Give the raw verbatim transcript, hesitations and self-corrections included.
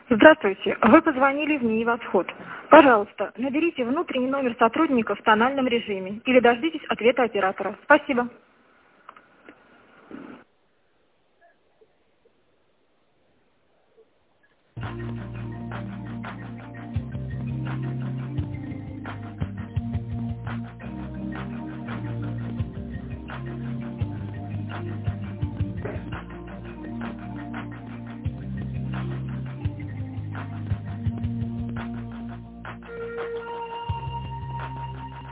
Здравствуйте, вы позвонили в НИИ «Восход». Пожалуйста, наберите внутренний номер сотрудника в тональном режиме или дождитесь ответа оператора. Спасибо.